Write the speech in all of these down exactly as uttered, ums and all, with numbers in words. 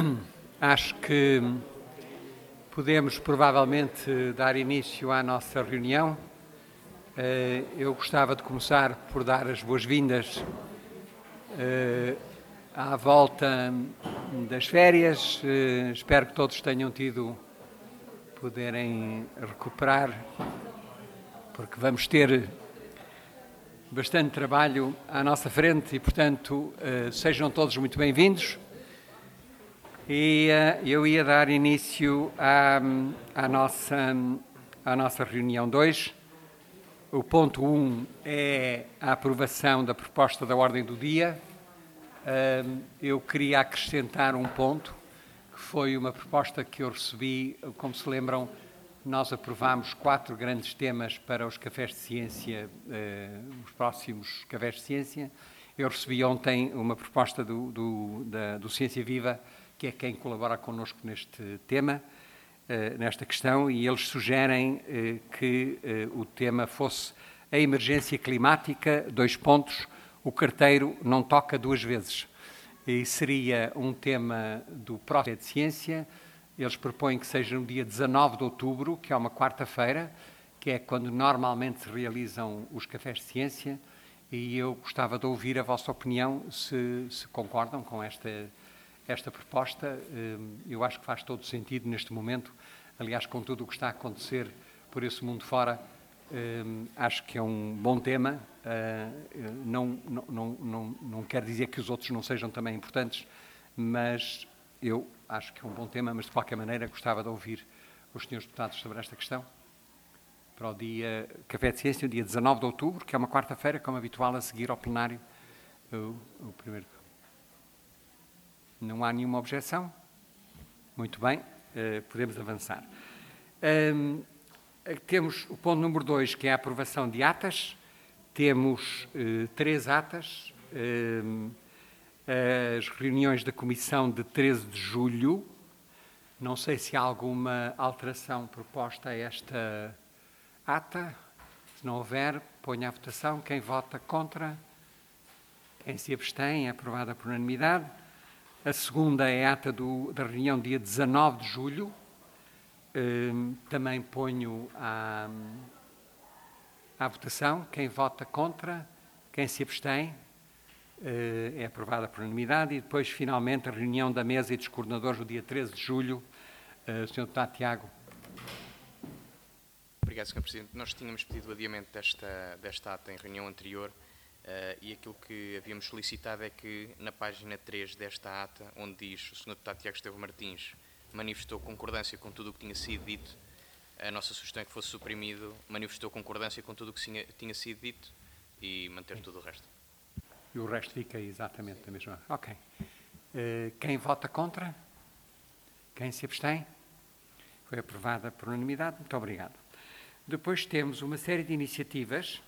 Acho que podemos provavelmente dar início à nossa reunião. Eu gostava de começar por dar as boas-vindas à volta das férias. Espero que todos tenham tido, poderem recuperar, porque vamos ter bastante trabalho à nossa frente e, portanto, sejam todos muito bem-vindos. E uh, eu ia dar início à, à, nossa, à nossa reunião dois. O ponto um é a aprovação da proposta da ordem do dia. Uh, eu queria acrescentar um ponto, que foi uma proposta que eu recebi. Como se lembram, nós aprovámos quatro grandes temas para os cafés de ciência, uh, os próximos cafés de ciência. Eu recebi ontem uma proposta do, do, da, do Ciência Viva, que é quem colabora connosco neste tema, nesta questão, e eles sugerem que o tema fosse a emergência climática, dois pontos, o carteiro não toca duas vezes. E seria um tema do próximo de ciência. Eles propõem que seja no dia dezanove de outubro, que é uma quarta-feira, que é quando normalmente se realizam os cafés de ciência, e eu gostava de ouvir a vossa opinião, se, se concordam com esta Esta proposta. Eu acho que faz todo sentido neste momento. Aliás, com tudo o que está a acontecer por esse mundo fora, acho que é um bom tema. Não, não, não, não, não quer dizer que os outros não sejam também importantes, mas eu acho que é um bom tema, mas de qualquer maneira gostava de ouvir os senhores deputados sobre esta questão. Para o dia Café de Ciência, o dia dezanove de outubro, que é uma quarta-feira, como habitual, a seguir ao plenário, o, o primeiro... Não há nenhuma objeção? Muito bem, uh, podemos avançar. Um, temos o ponto número dois, que é a aprovação de atas. Temos uh, três atas. Uh, as reuniões da Comissão de treze de julho. Não sei se há alguma alteração proposta a esta ata. Se não houver, ponho à votação. Quem vota contra? Quem se abstém? É aprovada por unanimidade. A segunda é a ata do, da reunião dia dezanove de julho. Uh, também ponho à, à votação. Quem vota contra, quem se abstém, uh, é aprovada por unanimidade. E depois, finalmente, a reunião da mesa e dos coordenadores do dia treze de julho. Uh, senhor Deputado Tiago. Obrigado, senhor Presidente. Nós tínhamos pedido o adiamento desta, desta ata em reunião anterior. Uh, e aquilo que havíamos solicitado é que na página três desta ata, onde diz o senhor Deputado Tiago Estevo Martins manifestou concordância com tudo o que tinha sido dito, a nossa sugestão é que fosse suprimido, manifestou concordância com tudo o que tinha, tinha sido dito e manter tudo o resto. E o resto fica exatamente da mesma. Ok. Uh, quem vota contra? Quem se abstém? Foi aprovada por unanimidade. Muito obrigado. Depois temos uma série de iniciativas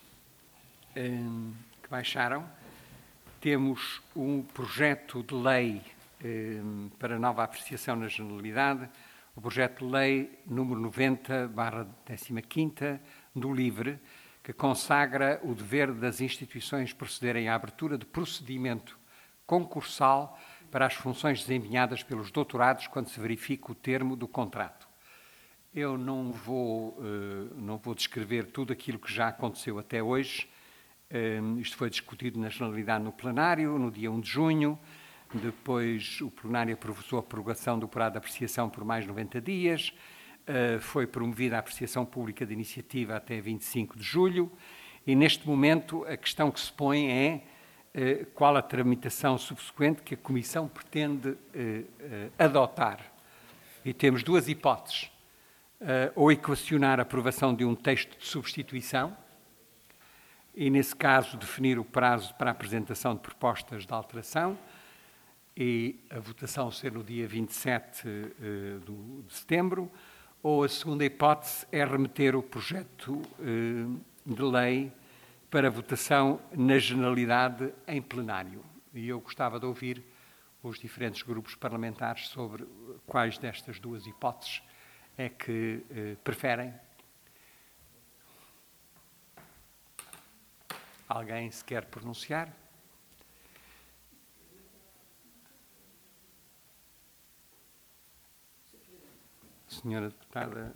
Um, que baixaram. Temos um projeto de lei um, para nova apreciação na Generalidade, o projeto de lei número noventa barra quinze do LIVRE, que consagra o dever das instituições procederem à abertura de procedimento concursal para as funções desempenhadas pelos doutorados quando se verifica o termo do contrato. Eu não vou, uh, não vou descrever tudo aquilo que já aconteceu até hoje. Uh, isto foi discutido na Generalidade no plenário, no dia um de junho. Depois o plenário aprovou a prorrogação do prazo de apreciação por mais noventa dias. Uh, foi promovida a apreciação pública de iniciativa até vinte e cinco de julho. E neste momento a questão que se põe é uh, qual a tramitação subsequente que a Comissão pretende uh, uh, adotar. E temos duas hipóteses. Uh, ou equacionar a aprovação de um texto de substituição, e, nesse caso, definir o prazo para a apresentação de propostas de alteração e a votação ser no dia vinte e sete uh, do, de setembro, ou a segunda hipótese é remeter o projeto uh, de lei para votação na Generalidade em plenário. E eu gostava de ouvir os diferentes grupos parlamentares sobre quais destas duas hipóteses é que uh, preferem. Alguém se quer pronunciar? Senhora Deputada.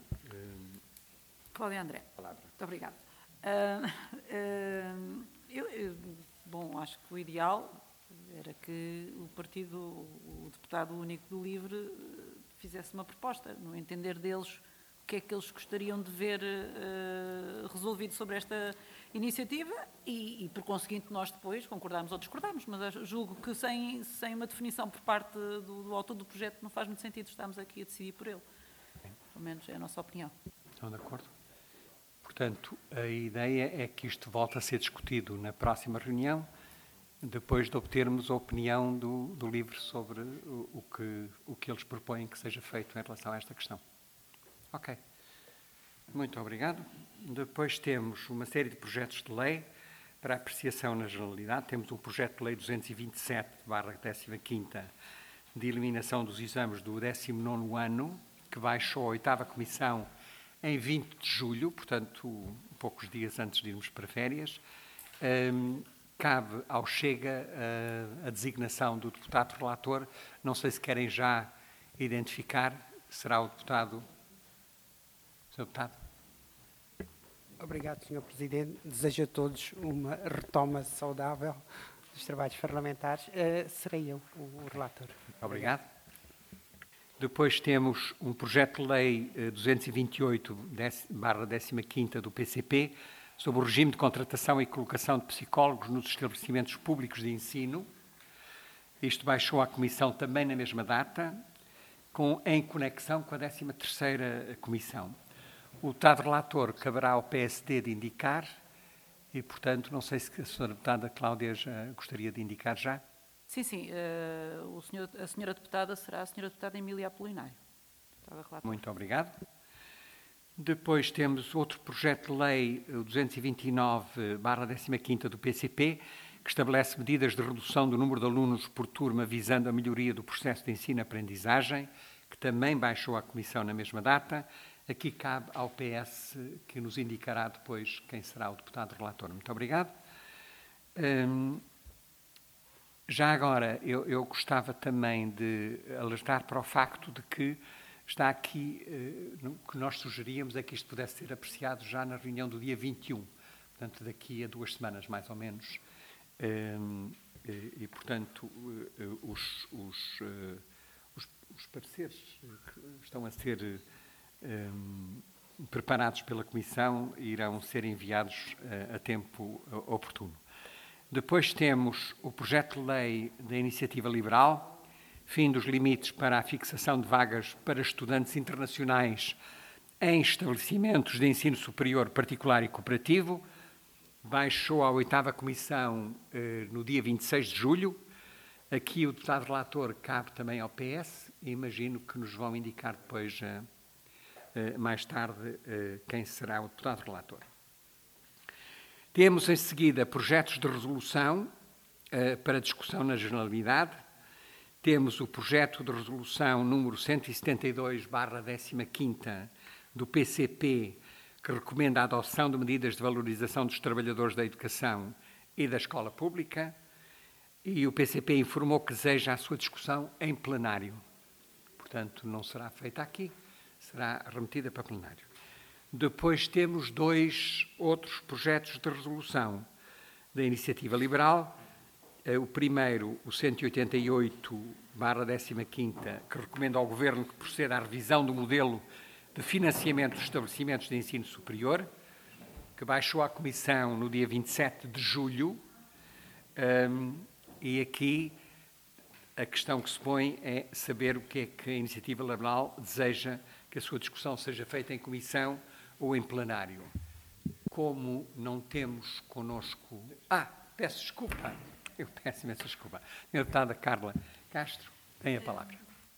Cláudia André. Palavra. Muito obrigada. Uh, uh, eu, eu, bom, acho que o ideal era que o partido, o deputado único do LIVRE, fizesse uma proposta, no entender deles, o que é que eles gostariam de ver uh, resolvido sobre esta iniciativa e, e, por conseguinte, nós depois concordarmos ou discordarmos, mas julgo que sem, sem uma definição por parte do, do autor do projeto não faz muito sentido estarmos aqui a decidir por ele. Pelo menos é a nossa opinião. Estão de acordo? Portanto, a ideia é que isto volte a ser discutido na próxima reunião, depois de obtermos a opinião do, do LIVRE sobre o, o, que, o que eles propõem que seja feito em relação a esta questão. Ok. Muito obrigado. Depois temos uma série de projetos de lei para apreciação na generalidade. Temos um projeto de lei duzentos e vinte e sete barra décima quinta de eliminação dos exames do décimo nono ano, que baixou a oitava Comissão em vinte de julho, portanto, poucos dias antes de irmos para férias. Um, cabe ao Chega a, a designação do deputado relator. Não sei se querem já identificar. Será o deputado... senhor Deputado. Obrigado, senhor Presidente. Desejo a todos uma retoma saudável dos trabalhos parlamentares. Uh, serei eu o relator. Obrigado. Depois temos um projeto de lei duzentos e vinte e oito barra décima quinta do P C P sobre o regime de contratação e colocação de psicólogos nos estabelecimentos públicos de ensino. Isto baixou à Comissão também na mesma data, com, em conexão com a décima terceira Comissão. O deputado relator caberá ao P S D de indicar e, portanto, não sei se a senhora deputada Cláudia já gostaria de indicar já. Sim, sim. Uh, o senhor, a senhora deputada será a senhora deputada Emília Apolinário. Muito obrigado. Depois temos outro projeto de lei, o duzentos e vinte e nove barra décima quinta do P C P, que estabelece medidas de redução do número de alunos por turma visando a melhoria do processo de ensino-aprendizagem, que também baixou à Comissão na mesma data. Aqui cabe ao P S, que nos indicará depois quem será o deputado relator. Muito obrigado. Hum, já agora, eu, eu gostava também de alertar para o facto de que está aqui, eh, que nós sugeríamos é que isto pudesse ser apreciado já na reunião do dia vinte e um, portanto, daqui a duas semanas, mais ou menos. Um, e, e, portanto, uh, os, os, uh, os, os pareceres que estão a ser um, preparados pela Comissão irão ser enviados uh, a tempo uh, oportuno. Depois temos o projeto de lei da Iniciativa Liberal, fim dos limites para a fixação de vagas para estudantes internacionais em estabelecimentos de ensino superior particular e cooperativo. Baixou à oitava Comissão eh, no dia vinte e seis de julho. Aqui o deputado relator cabe também ao P S e imagino que nos vão indicar depois, eh, eh, mais tarde, eh, quem será o deputado relator. Temos em seguida projetos de resolução eh, para discussão na generalidade. Temos o projeto de resolução número cento e setenta e dois barra décima quinta do P C P, que recomenda a adoção de medidas de valorização dos trabalhadores da educação e da escola pública, e o P C P informou que deseja a sua discussão em plenário. Portanto, não será feita aqui, será remetida para plenário. Depois temos dois outros projetos de resolução da Iniciativa Liberal. O primeiro, o cento e oitenta e oito barra décima quinta, que recomenda ao Governo que proceda à revisão do modelo de financiamento dos estabelecimentos de ensino superior, que baixou à Comissão no dia vinte e sete de julho, um, e aqui a questão que se põe é saber o que é que a Iniciativa Liberal deseja que a sua discussão seja feita em Comissão ou em plenário. Como não temos connosco... Ah, peço desculpa. Eu peço imensa desculpa. Senhora Deputada Carla Castro, tem a palavra.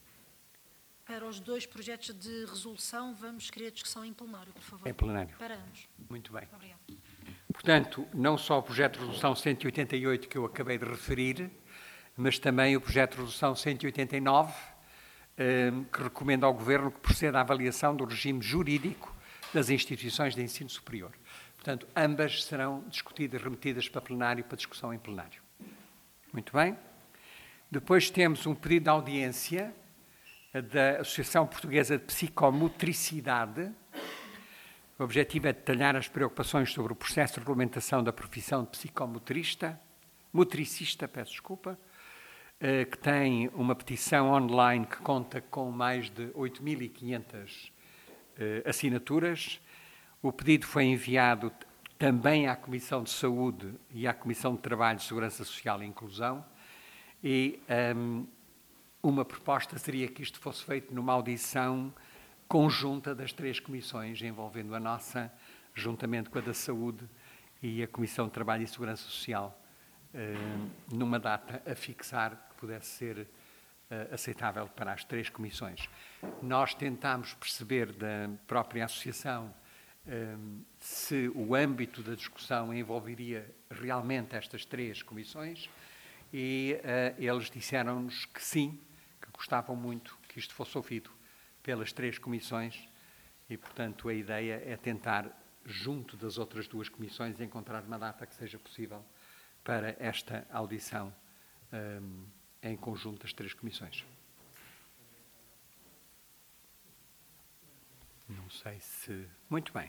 Para os dois projetos de resolução, vamos querer discussão em plenário, por favor. Em plenário. Para ambos. Muito bem. Obrigada. Portanto, não só o projeto de resolução cento e oitenta e oito que eu acabei de referir, mas também o projeto de resolução cento e oitenta e nove, que recomenda ao Governo que proceda à avaliação do regime jurídico das instituições de ensino superior. Portanto, ambas serão discutidas e remetidas para plenário, para discussão em plenário. Muito bem. Depois temos um pedido de audiência da Associação Portuguesa de Psicomotricidade. O objetivo é detalhar as preocupações sobre o processo de regulamentação da profissão de psicomotrista, motricista, peço desculpa, que tem uma petição online que conta com mais de oito mil e quinhentas assinaturas. O pedido foi enviado também à Comissão de Saúde e à Comissão de Trabalho, Segurança Social e Inclusão, e um, uma proposta seria que isto fosse feito numa audição conjunta das três comissões, envolvendo a nossa, juntamente com a da Saúde e a Comissão de Trabalho e Segurança Social, um, numa data a fixar que pudesse ser uh, aceitável para as três comissões. Nós tentámos perceber da própria associação um, se o âmbito da discussão envolveria realmente estas três comissões e uh, eles disseram-nos que sim, que gostavam muito que isto fosse ouvido pelas três comissões e, portanto, a ideia é tentar, junto das outras duas comissões, encontrar uma data que seja possível para esta audição um, em conjunto das três comissões. Não sei se... Muito bem.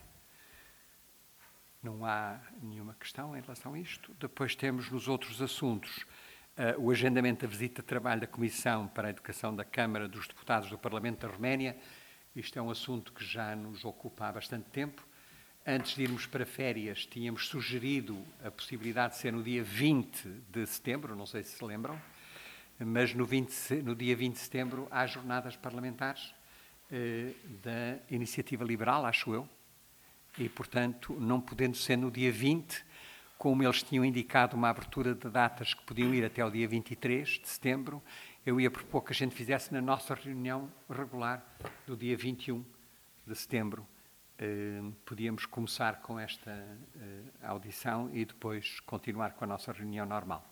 Não há nenhuma questão em relação a isto. Depois temos nos outros assuntos uh, o agendamento da visita de trabalho da Comissão para a Educação da Câmara dos Deputados do Parlamento da Roménia. Isto é um assunto que já nos ocupa há bastante tempo. Antes de irmos para férias, tínhamos sugerido a possibilidade de ser no dia vinte de setembro, não sei se se lembram, mas no, vinte, no dia vinte de setembro há jornadas parlamentares eh, da Iniciativa Liberal, acho eu, e, portanto, não podendo ser no dia vinte, como eles tinham indicado uma abertura de datas que podiam ir até o dia vinte e três de setembro, eu ia propor que a gente fizesse na nossa reunião regular do dia vinte e um de setembro. Uh, podíamos começar com esta uh, audição e depois continuar com a nossa reunião normal.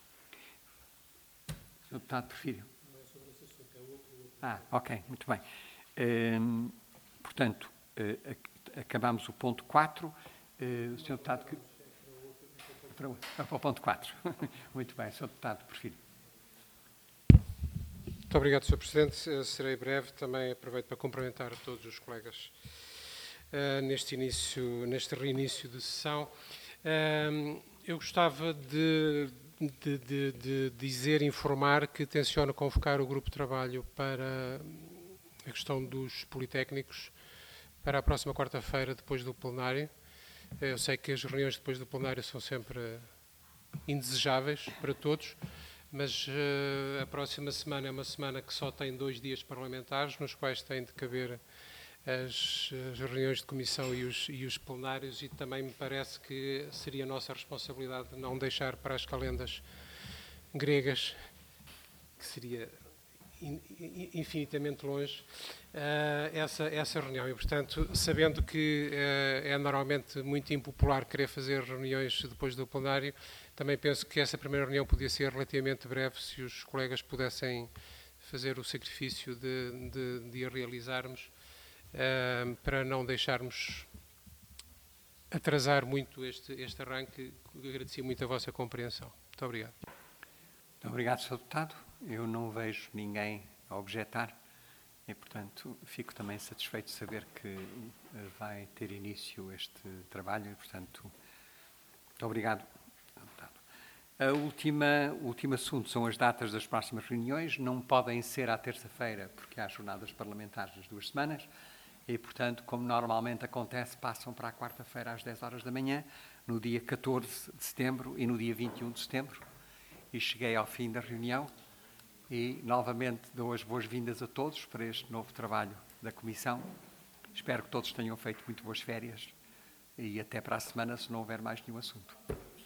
senhor Deputado Porfírio. Não é sobre esse assunto, é outro. Ah, ok, muito bem. Uh, portanto, uh, acabamos o ponto quatro. Uh, o senhor Deputado... Que... Para o, para o ponto quatro. Muito bem, senhor Deputado Porfírio. Muito obrigado, senhor Presidente. Serei breve. Também aproveito para cumprimentar a todos os colegas Uh, neste início, neste reinício de sessão. Uh, eu gostava de, de, de, de dizer, informar que tenciono convocar o grupo de trabalho para a questão dos politécnicos para a próxima quarta-feira, depois do plenário. Eu sei que as reuniões depois do plenário são sempre indesejáveis para todos, mas uh, a próxima semana é uma semana que só tem dois dias parlamentares, nos quais tem de caber As, as reuniões de comissão e os, e os plenários, e também me parece que seria nossa responsabilidade não deixar para as calendas gregas, que seria in, in, infinitamente longe, uh, essa, essa reunião. E, portanto, sabendo que uh, é normalmente muito impopular querer fazer reuniões depois do plenário, também penso que essa primeira reunião podia ser relativamente breve, se os colegas pudessem fazer o sacrifício de, de, de a realizarmos, Uh, para não deixarmos atrasar muito este, este arranque. Agradecia muito a vossa compreensão. Muito obrigado. Muito obrigado, senhor Deputado. Eu não vejo ninguém a objetar e, portanto, fico também satisfeito de saber que vai ter início este trabalho e, portanto, muito obrigado, senhor Deputado. A última, o último assunto são as datas das próximas reuniões. Não podem ser à terça-feira, porque há jornadas parlamentares nas duas semanas. E, portanto, como normalmente acontece, passam para a quarta-feira às dez horas da manhã, no dia catorze de setembro e no dia vinte e um de setembro. E cheguei ao fim da reunião e, novamente, dou as boas-vindas a todos para este novo trabalho da Comissão. Espero que todos tenham feito muito boas férias e até para a semana, se não houver mais nenhum assunto.